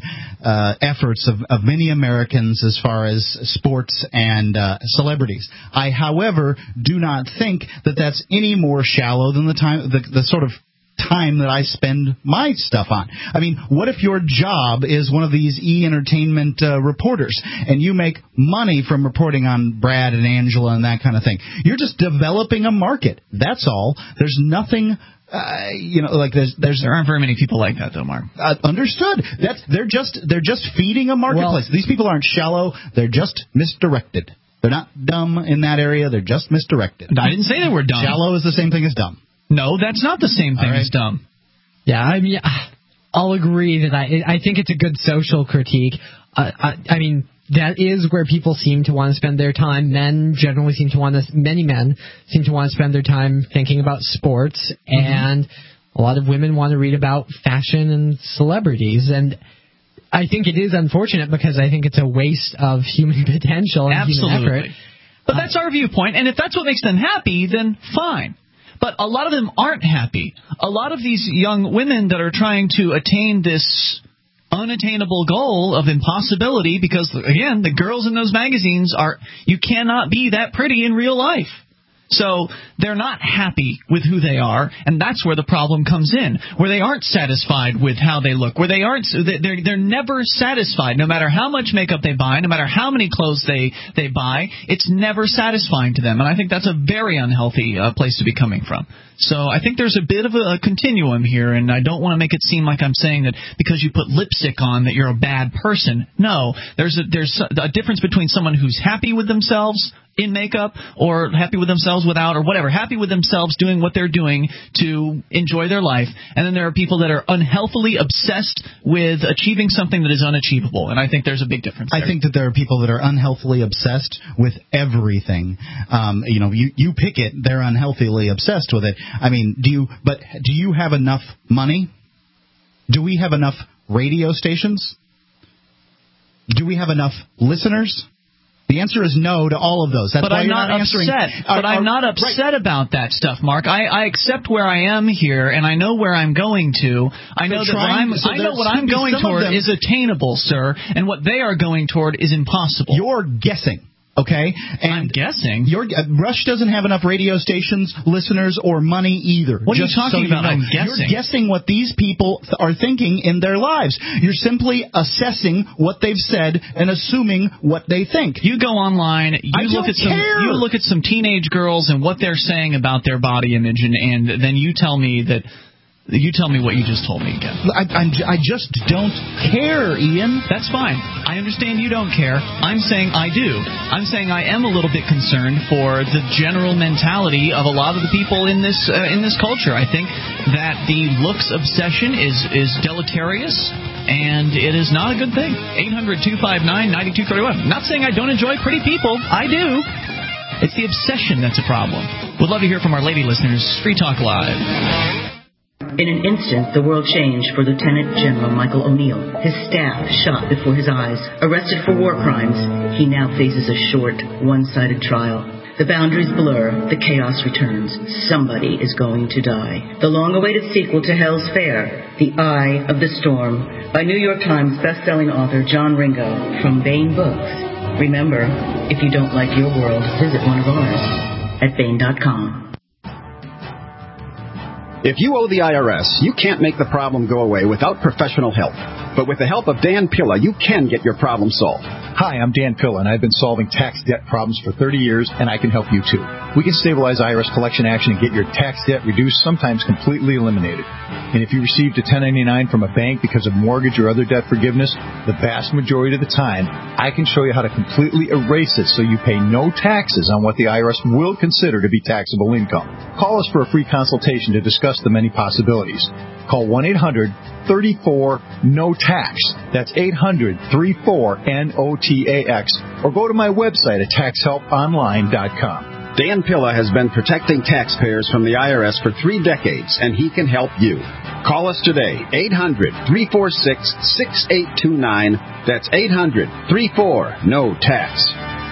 efforts of many Americans as far as sports and celebrities. I, however, do not think that that's any more shallow than the sort of time that I spend my stuff on. I mean, what if your job is one of these entertainment reporters, and you make money from reporting on Brad and Angela and that kind of thing? You're just developing a market. That's all. There's nothing like there aren't very many people like that, though, Mark. Understood. They're just feeding a marketplace. These people aren't shallow. They're just misdirected. They're not dumb in that area. They're just misdirected. I didn't say they were dumb. Shallow is the same thing as dumb. No, that's not the same thing as dumb. Yeah, I mean, I'll agree that I think it's a good social critique. I mean, that is where people seem to want to spend their time. Many men seem to want to spend their time thinking about sports, and a lot of women want to read about fashion and celebrities. And I think it is unfortunate because I think it's a waste of human potential and human effort. But that's our viewpoint, and if that's what makes them happy, then fine. But a lot of them aren't happy. A lot of these young women that are trying to attain this unattainable goal of impossibility, because, again, the girls in those magazines you cannot be that pretty in real life. So they're not happy with who they are, and that's where the problem comes in, where they aren't satisfied with how they look, where they're never satisfied. No matter how much makeup they buy, no matter how many clothes they buy, it's never satisfying to them. And I think that's a very unhealthy place to be coming from. So I think there's a bit of a continuum here, and I don't want to make it seem like I'm saying that because you put lipstick on that you're a bad person. No, there's a difference between someone who's happy with themselves in makeup or happy with themselves without or whatever, happy with themselves doing what they're doing to enjoy their life. And then there are people that are unhealthily obsessed with achieving something that is unachievable. And I think there's a big difference there. I think that there are people that are unhealthily obsessed with everything. You pick it, they're unhealthily obsessed with it. I mean, do you have enough money? Do we have enough radio stations? Do we have enough listeners? The answer is no to all of those. That's but why I'm you're not answering. upset. But I'm not upset about that stuff, Mark. I accept where I am here, and I know where I'm going to. I know what I'm going toward is attainable, sir, and what they are going toward is impossible. You're guessing. Okay, and I'm guessing. Rush doesn't have enough radio stations, listeners, or money either. What are you talking about? I'm guessing. You're guessing what these people are thinking in their lives. You're simply assessing what they've said and assuming what they think. You go online. You look at some teenage girls and what they're saying about their body image, and then you tell me that. You tell me what you just told me again. I just don't care, Ian. That's fine. I understand you don't care. I'm saying I do. I'm saying I am a little bit concerned for the general mentality of a lot of the people in this culture. I think that the looks obsession is deleterious, and it is not a good thing. 800-259-9231. Not saying I don't enjoy pretty people. I do. It's the obsession that's a problem. We'd love to hear from our lady listeners. Free Talk Live. In an instant, the world changed for Lieutenant General Michael O'Neill. His staff shot before his eyes. Arrested for war crimes, he now faces a short, one-sided trial. The boundaries blur, the chaos returns. Somebody is going to die. The long-awaited sequel to Hell's Fair, The Eye of the Storm, by New York Times best-selling author John Ringo from Baen Books. Remember, if you don't like your world, visit one of ours at Baen.com. If you owe the IRS, you can't make the problem go away without professional help. But with the help of Dan Pilla, you can get your problem solved. Hi, I'm Dan Pilla, and I've been solving tax debt problems for 30 years, and I can help you too. We can stabilize IRS collection action and get your tax debt reduced, sometimes completely eliminated. And if you received a 1099 from a bank because of mortgage or other debt forgiveness, the vast majority of the time, I can show you how to completely erase it so you pay no taxes on what the IRS will consider to be taxable income. Call us for a free consultation to discuss the many possibilities. Call 1-800-34-NO-TAX. That's 800-34-NOTAX. Or go to my website at taxhelponline.com. Dan Pilla has been protecting taxpayers from the IRS for 3 decades, and he can help you. Call us today, 800-346-6829. That's 800-34-NO-TAX.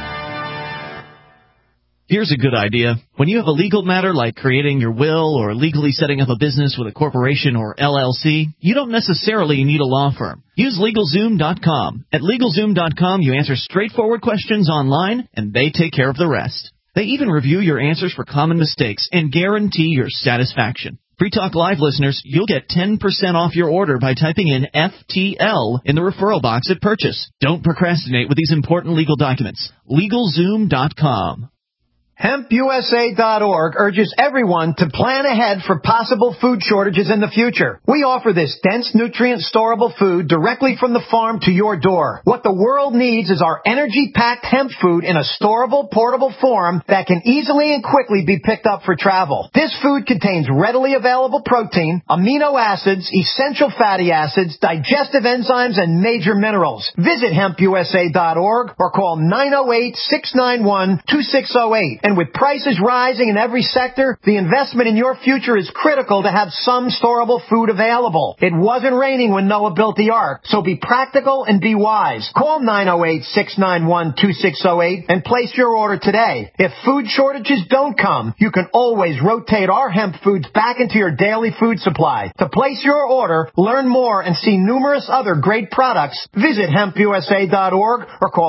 Here's a good idea. When you have a legal matter like creating your will or legally setting up a business with a corporation or LLC, you don't necessarily need a law firm. Use LegalZoom.com. At LegalZoom.com, you answer straightforward questions online, and they take care of the rest. They even review your answers for common mistakes and guarantee your satisfaction. Free Talk Live listeners, you'll get 10% off your order by typing in FTL in the referral box at purchase. Don't procrastinate with these important legal documents. LegalZoom.com. HempUSA.org urges everyone to plan ahead for possible food shortages in the future. We offer this dense, nutrient, storable food directly from the farm to your door. What the world needs is our energy-packed hemp food in a storable, portable form that can easily and quickly be picked up for travel. This food contains readily available protein, amino acids, essential fatty acids, digestive enzymes, and major minerals. Visit HempUSA.org or call 908-691-2608. And with prices rising in every sector, the investment in your future is critical to have some storable food available. It wasn't raining when Noah built the ark, so be practical and be wise. Call 908-691-2608 and place your order today. If food shortages don't come, you can always rotate our hemp foods back into your daily food supply. To place your order, learn more, and see numerous other great products, visit HempUSA.org or call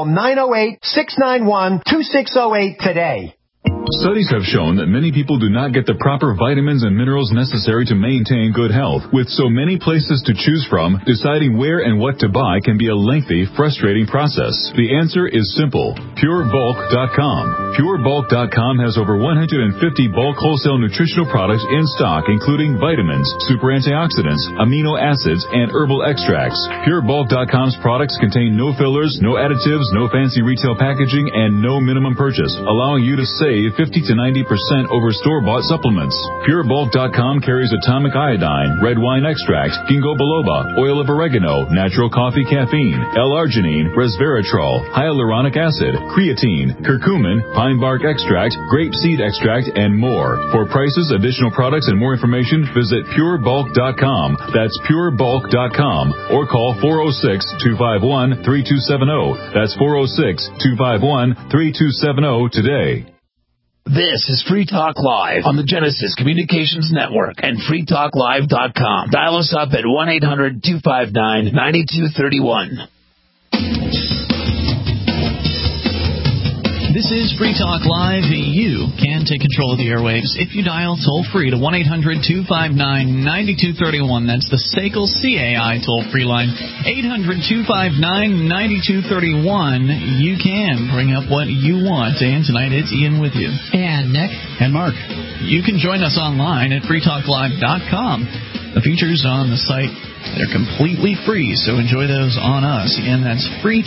908-691-2608 today. Studies have shown that many people do not get the proper vitamins and minerals necessary to maintain good health. With so many places to choose from, deciding where and what to buy can be a lengthy, frustrating process. The answer is simple. PureBulk.com. PureBulk.com has over 150 bulk wholesale nutritional products in stock, including vitamins, super antioxidants, amino acids, and herbal extracts. PureBulk.com's products contain no fillers, no additives, no fancy retail packaging, and no minimum purchase, allowing you to save 50 to 90% over store-bought supplements. PureBulk.com carries atomic iodine, red wine extract, ginkgo biloba, oil of oregano, natural coffee caffeine, L-arginine, resveratrol, hyaluronic acid, creatine, curcumin, pine bark extract, grape seed extract, and more. For prices, additional products, and more information, visit PureBulk.com. That's PureBulk.com. Or call 406-251-3270. That's 406-251-3270 today. This is Free Talk Live on the Genesis Communications Network and freetalklive.com. Dial us up at 1-800-259-9231. This is Free Talk Live. You can take control of the airwaves if you dial toll-free to 1-800-259-9231. That's the SACL CAI toll-free line, 800-259-9231. You can bring up what you want. And tonight it's Ian with you. And Nick. And Mark. You can join us online at freetalklive.com. The features on the site, they're completely free, so enjoy those on us. Again, that's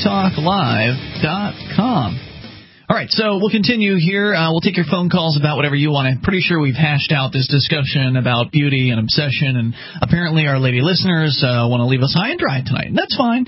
freetalklive.com. All right, so we'll continue here. We'll take your phone calls about whatever you want. I'm pretty sure we've hashed out this discussion about beauty and obsession, and apparently our lady listeners want to leave us high and dry tonight. And that's fine.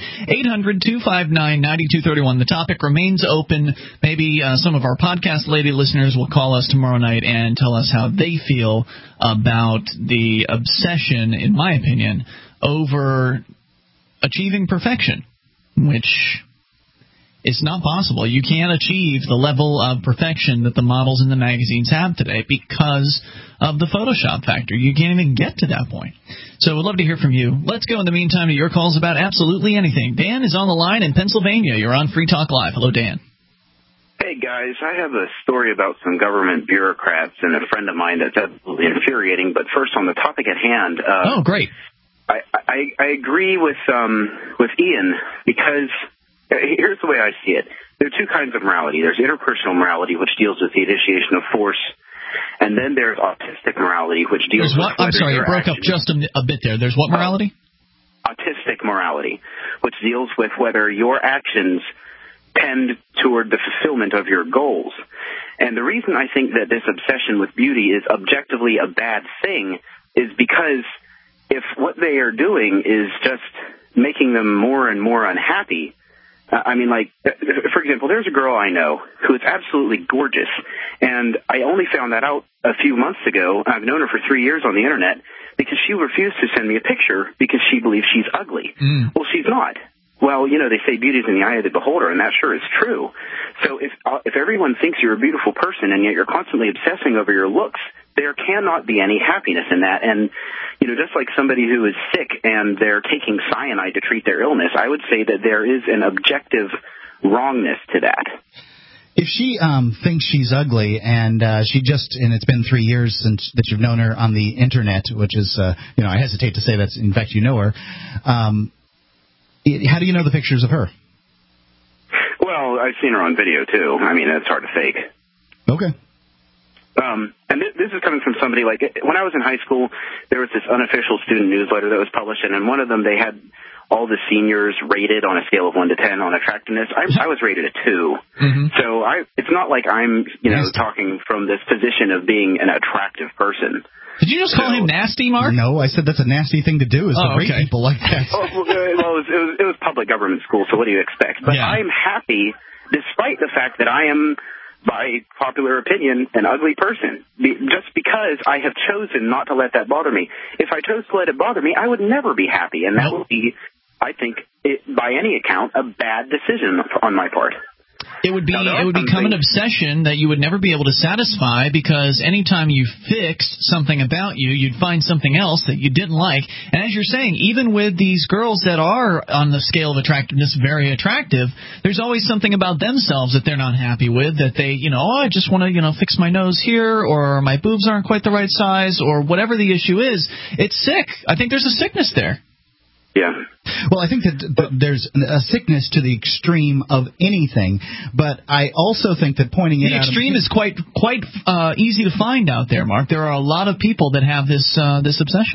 800-259-9231. The topic remains open. Maybe some of our podcast lady listeners will call us tomorrow night and tell us how they feel about the obsession, in my opinion, over achieving perfection, which... it's not possible. You can't achieve the level of perfection that the models in the magazines have today because of the Photoshop factor. You can't even get to that point. So we'd love to hear from you. Let's go in the meantime to your calls about absolutely anything. Dan is on the line in Pennsylvania. You're on Free Talk Live. Hello, Dan. Hey, guys. I have a story about some government bureaucrats and a friend of mine that's absolutely infuriating. But first, on the topic at hand. Oh, great. I agree with Ian because... here's the way I see it. There are two kinds of morality. There's interpersonal morality, which deals with the initiation of force, and then there's autistic morality, which deals with... I'm sorry, you broke up just a bit there. There's what morality? Autistic morality, which deals with whether your actions tend toward the fulfillment of your goals. And the reason I think that this obsession with beauty is objectively a bad thing is because if what they are doing is just making them more and more unhappy... I mean, like, for example, there's a girl I know who is absolutely gorgeous, and I only found that out a few months ago. I've known her for 3 years on the Internet because she refused to send me a picture because she believes she's ugly. Well, she's not. Well, you know, they say beauty is in the eye of the beholder, and that sure is true. So if everyone thinks you're a beautiful person and yet you're constantly obsessing over your looks, there cannot be any happiness in that. And, you know, just like somebody who is sick and they're taking cyanide to treat their illness, I would say that there is an objective wrongness to that. If she thinks she's ugly and and it's been 3 years since that you've known her on the Internet, which is, you know, I hesitate to say that, in fact, you know her, how do you know the pictures of her? Well, I've seen her on video, too. I mean, it's hard to fake. Okay. And this is coming from somebody like, when I was in high school, there was this unofficial student newsletter that was published, and in one of them they had all the seniors rated on a scale of 1 to 10 on attractiveness. I was rated a 2. Mm-hmm. So it's not like I'm, talking from this position of being an attractive person. Did you just call him nasty, Mark? No, I said that's a nasty thing to do, is to rate people like that. Well, it was public government school, so what do you expect? But I'm happy, despite the fact that I am, by popular opinion, an ugly person, just because I have chosen not to let that bother me. If I chose to let it bother me, I would never be happy, and that would be, I think, by any account, a bad decision on my part. It would become an obsession that you would never be able to satisfy, because anytime you fixed something about you, you'd find something else that you didn't like. And as you're saying, even with these girls that are on the scale of attractiveness very attractive, there's always something about themselves that they're not happy with, that they, I just want to, fix my nose here, or my boobs aren't quite the right size, or whatever the issue is. It's sick. I think there's a sickness there. Yeah. Well, I think that there's a sickness to the extreme of anything, but I also think that pointing it out... The extreme is quite easy to find out there, Mark. There are a lot of people that have this obsession.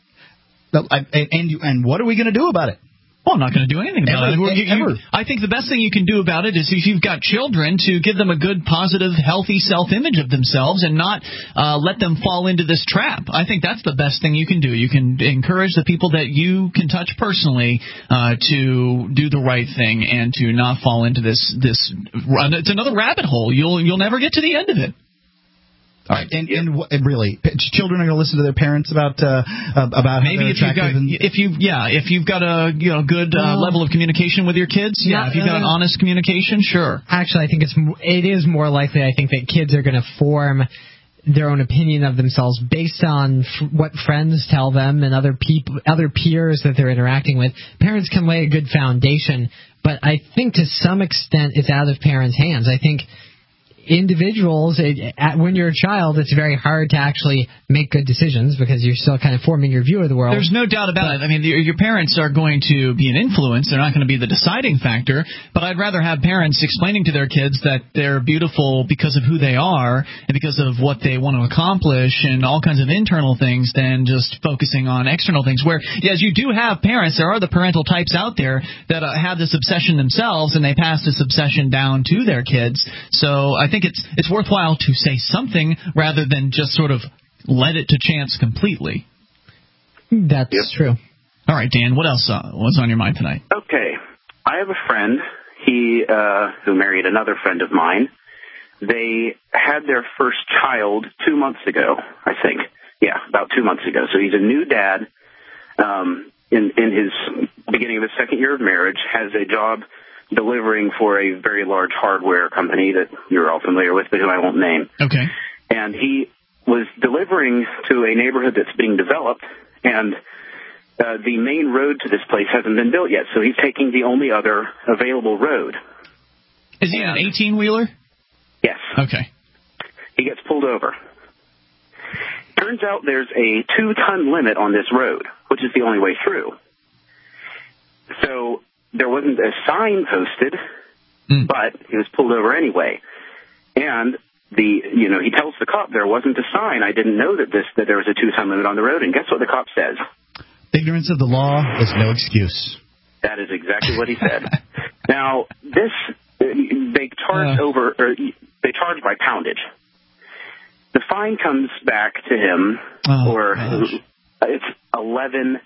And what are we going to do about it? Well, I'm not going to do anything about it. I think the best thing you can do about it is, if you've got children, to give them a good, positive, healthy self-image of themselves and not let them fall into this trap. I think that's the best thing you can do. You can encourage the people that you can touch personally to do the right thing and to not fall into this run. It's another rabbit hole. You'll never get to the end of it. All right, and really, children are going to listen to their parents about how maybe if you've got a good level of communication with your kids, if you've got honest communication, sure. Actually, I think it is more likely. I think that kids are going to form their own opinion of themselves based on what friends tell them and other peers that they're interacting with. Parents can lay a good foundation, but I think to some extent it's out of parents' hands. I think individuals, when you're a child, it's very hard to actually make good decisions because you're still kind of forming your view of the world. There's no doubt about it. I mean, your parents are going to be an influence. They're not going to be the deciding factor. But I'd rather have parents explaining to their kids that they're beautiful because of who they are and because of what they want to accomplish and all kinds of internal things than just focusing on external things. Where, yes, you do have parents. There are the parental types out there that have this obsession themselves, and they pass this obsession down to their kids. So I think it's worthwhile to say something rather than just sort of let it to chance completely. That's true. All right, Dan, what else was on your mind tonight? Okay. I have a friend, who married another friend of mine. They had their first child 2 months ago, I think. Yeah, about 2 months ago. So he's a new dad in his beginning of his second year of marriage, has a job delivering for a very large hardware company that you're all familiar with, but who I won't name. Okay. And he was delivering to a neighborhood that's being developed, and the main road to this place hasn't been built yet, so he's taking the only other available road. Is he an 18-wheeler? Yes. Okay. He gets pulled over. Turns out there's a 2-ton limit on this road, which is the only way through. So there wasn't a sign posted, but he was pulled over anyway. And he tells the cop there wasn't a sign. I didn't know that there was a 2-ton limit on the road. And guess what the cop says? Ignorance of the law is no excuse. That is exactly what he said. Now, they charge by poundage. The fine comes back to him it's $11,000.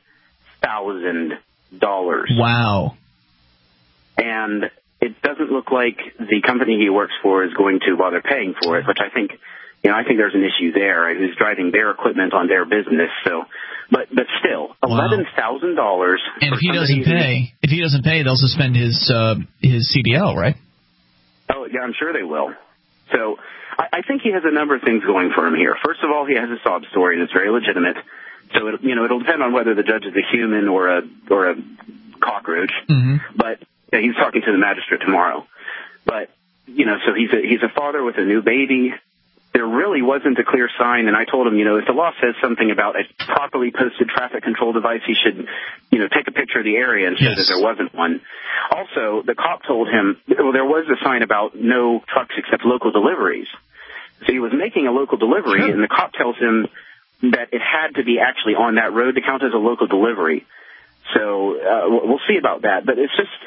Wow. And it doesn't look like the company he works for is going to bother paying for it, which I think there's an issue there. Who's driving their equipment on their business? So, but still, $11,000. And if he doesn't pay, they'll suspend his CDL, right? Oh yeah, I'm sure they will. So, I think he has a number of things going for him here. First of all, he has a sob story, and it's very legitimate. So it'll depend on whether the judge is a human or a cockroach. Mm-hmm. But he's talking to the magistrate tomorrow. But so he's a father with a new baby. There really wasn't a clear sign, and I told him, if the law says something about a properly posted traffic control device, he should, take a picture of the area and show that there wasn't one. Also, the cop told him, there was a sign about no trucks except local deliveries. So he was making a local delivery, and the cop tells him that it had to be actually on that road to count as a local delivery. So we'll see about that. But it's just,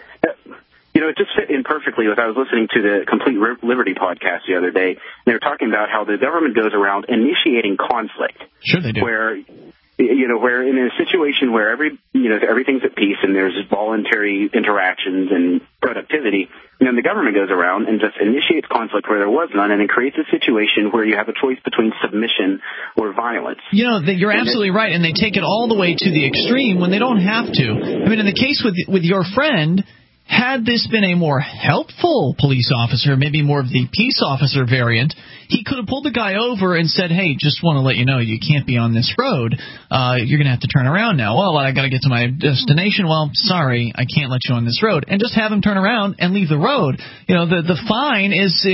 it just fit in perfectly with, I was listening to the Complete Liberty podcast the other day, and they were talking about how the government goes around initiating conflict. Sure they do. Where in a situation where everything's at peace and there's voluntary interactions and productivity, and then the government goes around and just initiates conflict where there was none, and then creates a situation where you have a choice between submission or violence. You're absolutely right, and they take it all the way to the extreme when they don't have to. I mean, in the case with your friend, had this been a more helpful police officer, maybe more of the peace officer variant, he could have pulled the guy over and said, hey, just want to let you know you can't be on this road. You're going to have to turn around now. Well, I got to get to my destination. Well, sorry, I can't let you on this road. And just have him turn around and leave the road. The fine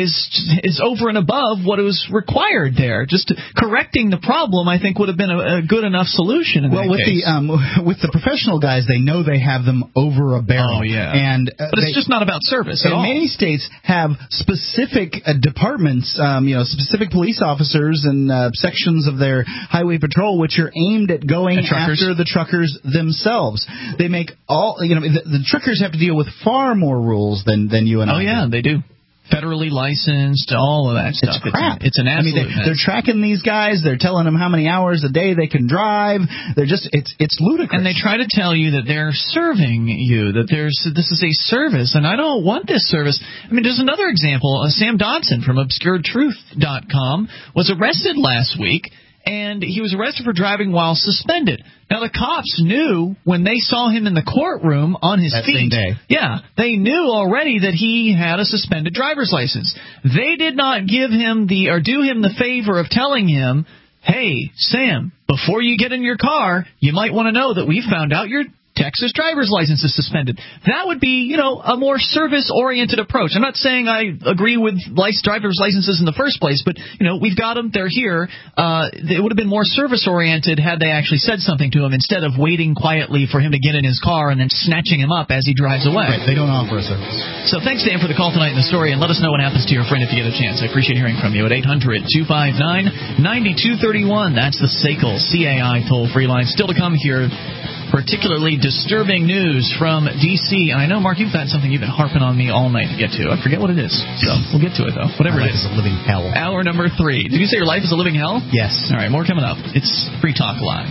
is over and above what was required there. Just correcting the problem, I think, would have been a good enough solution in that case. With the professional guys, they know they have them over a barrel. Oh, yeah. But it's just not about service at all. Many states have specific departments, specific police officers and sections of their highway patrol which are aimed at going after the truckers themselves. They make the truckers have to deal with far more rules than you and I do. Oh, yeah, they do. Federally licensed, all of that stuff. It's crap. It's an absolute mess. They're tracking these guys. They're telling them how many hours a day they can drive. They're just, it's ludicrous. And they try to tell you that they're serving you, that this is a service, and I don't want this service. I mean, there's another example. Sam Dodson from ObscureTruth.com was arrested last week, and he was arrested for driving while suspended. Now, the cops knew when they saw him in the courtroom on his feet. That same day. Yeah, they knew already that he had a suspended driver's license. They did not do him the favor of telling him, hey, Sam, before you get in your car, you might want to know that we found out your Texas driver's license is suspended. That would be, a more service-oriented approach. I'm not saying I agree with driver's licenses in the first place, but, we've got them. They're here. It would have been more service-oriented had they actually said something to him instead of waiting quietly for him to get in his car and then snatching him up as he drives away. Right, they don't offer a service. So thanks, Dan, for the call tonight in the story, and let us know what happens to your friend if you get a chance. I appreciate hearing from you at 800-259-9231. That's the SACL CAI toll-free line. Still to come here. Particularly disturbing news from D.C. And I know, Mark, you've got something you've been harping on me all night to get to. I forget what it is. So we'll get to it, though. Whatever it is. Life is a living hell. Hour number 3. Did you say your life is a living hell? Yes. All right, more coming up. It's Free Talk Live.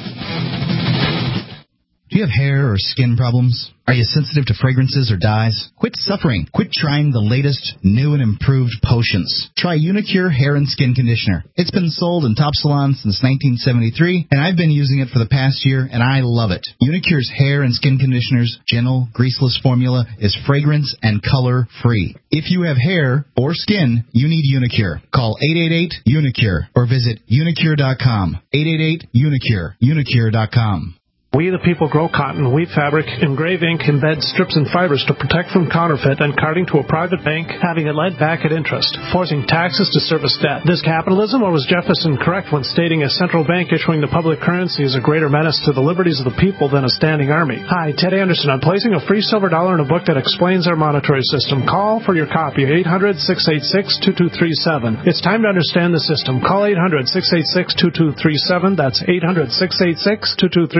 Do you have hair or skin problems? Are you sensitive to fragrances or dyes? Quit suffering. Quit trying the latest, new and improved potions. Try Unicure Hair and Skin Conditioner. It's been sold in top salons since 1973, and I've been using it for the past year, and I love it. Unicure's hair and skin conditioner's gentle, greaseless formula is fragrance and color-free. If you have hair or skin, you need Unicure. Call 888-UNICURE or visit unicure.com. 888-UNICURE. Unicure.com. We the people grow cotton, weave fabric, engrave ink, embed strips and fibers to protect from counterfeit and carting to a private bank, having it lent back at interest, forcing taxes to service debt. This capitalism, or was Jefferson correct when stating a central bank issuing the public currency is a greater menace to the liberties of the people than a standing army? Hi, Ted Anderson. I'm placing a free silver dollar in a book that explains our monetary system. Call for your copy, 800-686-2237. It's time to understand the system. Call 800-686-2237. That's 800-686-2237.